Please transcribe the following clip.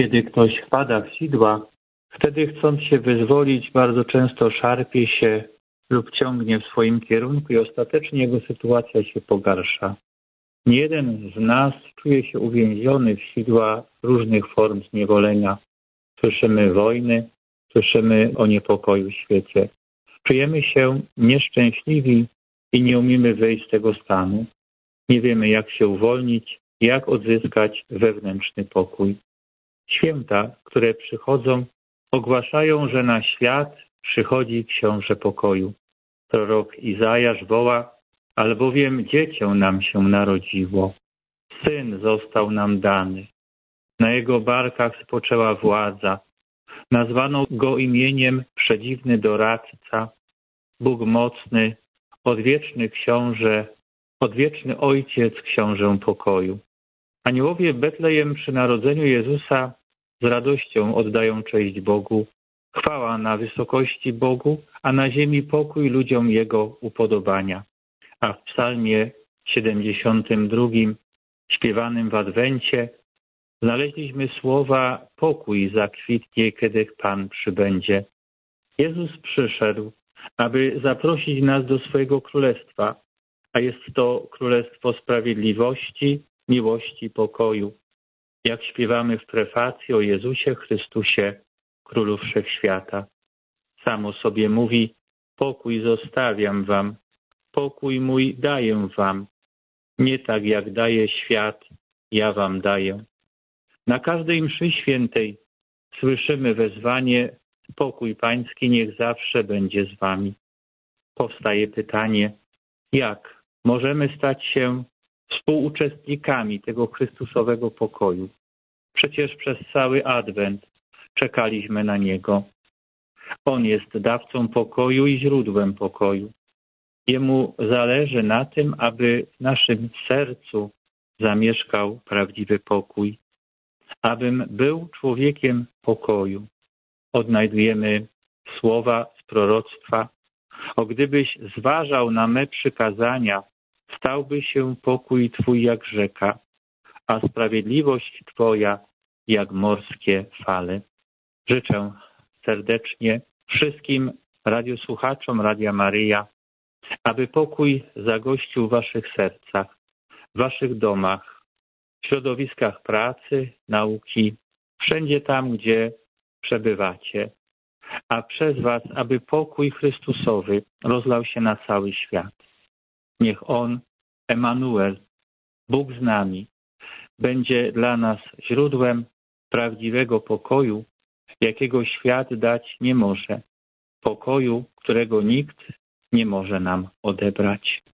Kiedy ktoś wpada w sidła, wtedy chcąc się wyzwolić, bardzo często szarpie się lub ciągnie w swoim kierunku i ostatecznie jego sytuacja się pogarsza. Niejeden z nas czuje się uwięziony w sidła różnych form zniewolenia. Słyszymy wojny, słyszymy o niepokoju w świecie. Czujemy się nieszczęśliwi i nie umiemy wyjść z tego stanu. Nie wiemy, jak się uwolnić, jak odzyskać wewnętrzny pokój. Święta, które przychodzą, ogłaszają, że na świat przychodzi Książę Pokoju. Prorok Izajasz woła, albowiem dziecię nam się narodziło. Syn został nam dany. Na jego barkach spoczęła władza. Nazwano go imieniem Przedziwny Doradca, Bóg Mocny, Odwieczny Książę, Odwieczny Ojciec, Książę Pokoju. Aniołowie w Betlejem przy narodzeniu Jezusa z radością oddają cześć Bogu. Chwała na wysokości Bogu, a na ziemi pokój ludziom Jego upodobania. A w psalmie 72, śpiewanym w Adwencie, znaleźliśmy słowa: pokój zakwitnie, kiedy Pan przybędzie. Jezus przyszedł, aby zaprosić nas do swojego królestwa, a jest to królestwo sprawiedliwości, miłości, pokoju. Jak śpiewamy w prefacji o Jezusie Chrystusie, Królu Wszechświata. Sam o sobie mówi: pokój zostawiam wam, pokój mój daję wam. Nie tak jak daje świat, ja wam daję. Na każdej mszy świętej słyszymy wezwanie: pokój pański niech zawsze będzie z wami. Powstaje pytanie, jak możemy stać się współuczestnikami tego Chrystusowego pokoju? Przecież przez cały Adwent czekaliśmy na Niego. On jest dawcą pokoju i źródłem pokoju. Jemu zależy na tym, aby w naszym sercu zamieszkał prawdziwy pokój. Abym był człowiekiem pokoju. Odnajdujemy słowa z proroctwa: o gdybyś zważał na me przykazania, stałby się pokój Twój jak rzeka, a sprawiedliwość Twoja jak morskie fale. Życzę serdecznie wszystkim radiosłuchaczom Radia Maryja, aby pokój zagościł w Waszych sercach, w Waszych domach, w środowiskach pracy, nauki, wszędzie tam, gdzie przebywacie, a przez Was, aby pokój Chrystusowy rozlał się na cały świat. Niech On, Emanuel, Bóg z nami, będzie dla nas źródłem prawdziwego pokoju, jakiego świat dać nie może. Pokoju, którego nikt nie może nam odebrać.